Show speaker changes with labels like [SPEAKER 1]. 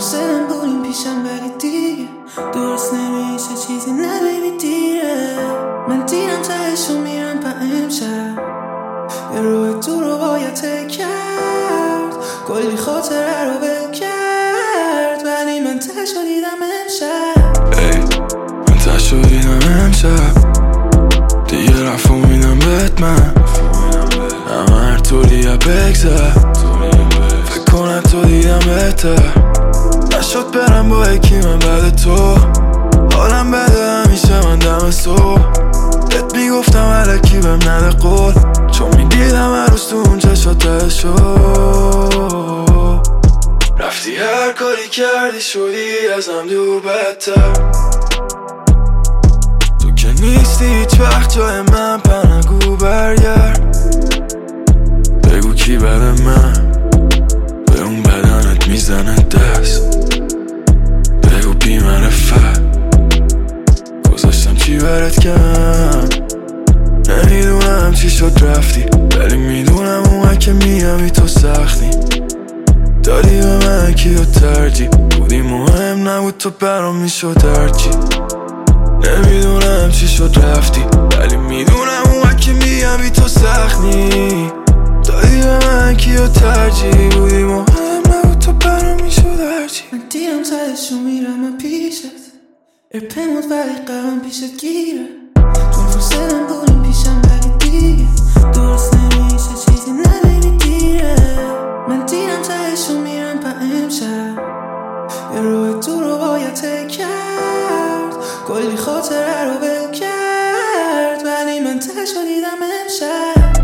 [SPEAKER 1] حوصلم بودیم پیشم ولی دیگه درست نمیشه چیزی نبیبی دیره. من دیرم تهشو میرم با امشب یه روی تو رو باید تک کرد، کلی خاطره رو بل کرد ولی من تهشو دیدم امشب.
[SPEAKER 2] ای من تهشو دیدم امشب دیگه رفت و میدم بهت من همه هر طوری بگذر فکر کنم تو دیدم بهتر نشد برم با یکی من بعد تو حالم بده همیشه من دم صبح بهت میگفتم علکی بهم نده قول چون میدیدم هر روز تو اون چشاتشو رفتی هر کاری کردی شدی ازم دور بدتر تو که نیستی هیچ وقت جای من پنگو برگرد بگو کی بده من به اون بدنت میزنه دست بگو بی معرفت گذاشتم چی برات کم نمیدونم چی شد رفتی ولی میدونم اومد که میامی تو سختی دادی به من کیو ترجیح بودی مهم نبود تو برام میشد هرچی نمیدونم چی شد رفتی ولی میدونم اومد که میامی تو سختی دادی به من کیو ترجیح بودی مهم نبود تو برام میشد هرچی.
[SPEAKER 1] من دیرم تهشو میرم من پیشت ارپمود ولی قرام پیشت گیره چون حوصلم بودیم پیشم ولی دیگه درست نمیشه چیزی نبیبی دیره. من دیرم تهشو میرم با امشب یه روی تو رو باید تک کرد، کلی خاطره رو بل کرد ولی من تهشو دیدم امشب.